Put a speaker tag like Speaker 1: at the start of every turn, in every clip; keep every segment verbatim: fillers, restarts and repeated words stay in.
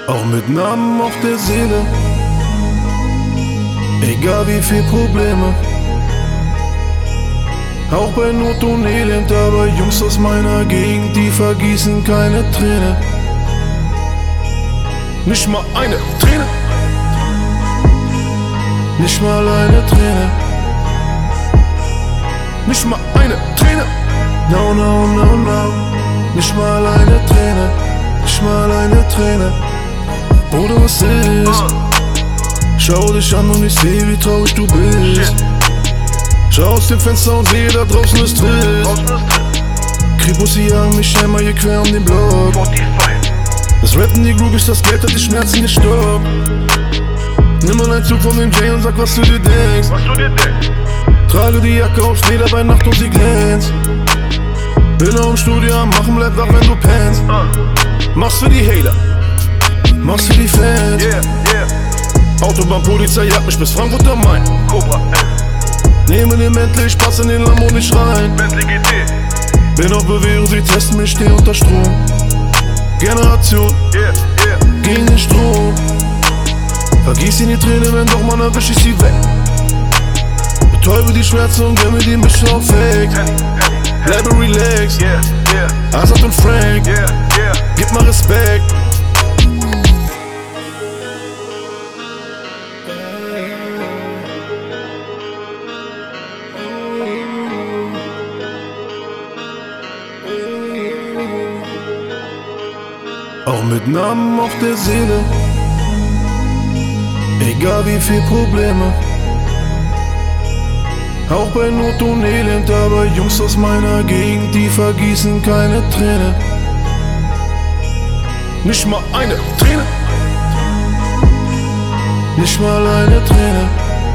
Speaker 1: auch mit Namen auf der Seele. Egal wie viel Probleme, auch bei Not und Elend, aber Jungs aus meiner Gegend, die vergießen keine Träne. Nicht mal eine Träne, nicht mal eine Träne, nicht mal eine Träne, no, no, no, no, nicht mal eine Träne, nicht mal eine Träne. Bruder, was ist? Schau dich an und ich seh, wie traurig du bist. Schau aus dem Fenster und sehe, da draußen ist trist. Kriegbusse jagen mich einmal hier quer um den Block. Das rappen die Groupies, das Geld hat die Schmerzen gestoppt. Nimm mal einen Zug von dem Jay und sag, was du dir denkst. Trage die Jacke auf Schnee, bei Nacht und sie glänzt. Bin auch im Studio am Machen, bleib wach, wenn du pennst. Mach's für die Hater, mach's für die Fans. Autobahnpolizei jagt mich bis Frankfurt am Main. Nehme den Bentley, ich pass in den Lambo nicht rein. Bin auf Bewegung, sie testen mich, steh unter Strom. Generation, gegen den Strom. Vergieß in die Tränen, wenn doch mal erwisch ich sie weg. Betäube die Schmerzen und gönn mir die Mischung auf Fake. Bleibe relaxed, Azad und Frank, gib mal Respekt. Auch mit Namen auf der Seele, egal wie viel Probleme, auch bei Not und Elend, aber Jungs aus meiner Gegend, die vergießen keine Träne. Nicht mal eine Träne, nicht mal eine Träne,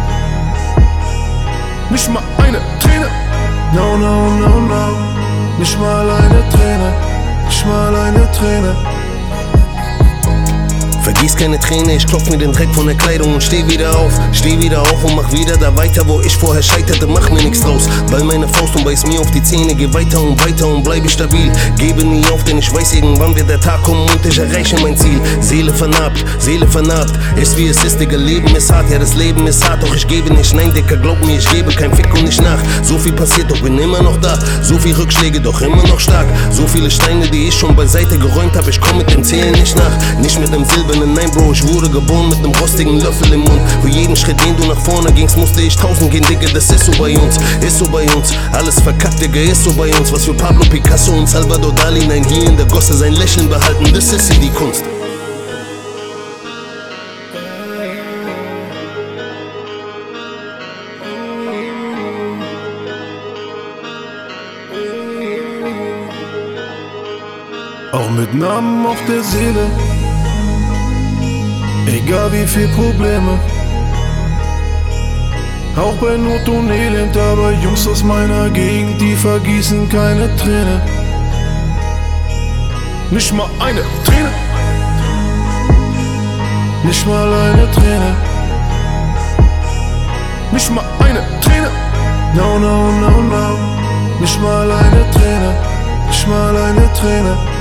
Speaker 1: nicht mal eine Träne, no, no, no, no, nicht mal eine Träne, nicht mal eine Träne.
Speaker 2: Vergieß keine Träne, ich klopf mir den Dreck von der Kleidung und steh wieder auf. Steh wieder auf und mach wieder da weiter, wo ich vorher scheiterte, mach mir nix draus. Ball meine Faust und beiß mir auf die Zähne, geh weiter und weiter und bleibe stabil. Gebe nie auf, denn ich weiß, irgendwann wird der Tag kommen und ich erreiche mein Ziel. Seele vernarbt, Seele vernarbt, ist wie es ist, Digga, Leben ist hart, ja das Leben ist hart, doch ich gebe nicht, nein, Digga, glaub mir, ich gebe kein Fick und nicht nach. So viel passiert, doch bin immer noch da, so viel Rückschläge, doch immer noch stark. So viele Steine, die ich schon beiseite geräumt hab, ich komm mit dem Zählen nicht nach. Nicht mit dem silbernen, nein Bro, ich wurde geboren mit nem rostigen Löffel im Mund. Für jeden Schritt, den du nach vorne gingst, musste ich tausend gehen, Digga, das ist so bei uns, ist so bei uns. Alles verkackt, Digga, ist so bei uns. Was für Pablo Picasso und Salvador Dali, nein, hier in der Gosse sein Lächeln behalten, das ist hier die Kunst.
Speaker 1: Auch mit Namen auf der Seele, egal wie viel Probleme, auch bei Not und Elend, aber Jungs aus meiner Gegend, die vergießen keine Träne. Nicht mal eine Träne, nicht mal eine Träne, nicht mal eine Träne, no, no, no, no, nicht mal eine Träne, nicht mal eine Träne.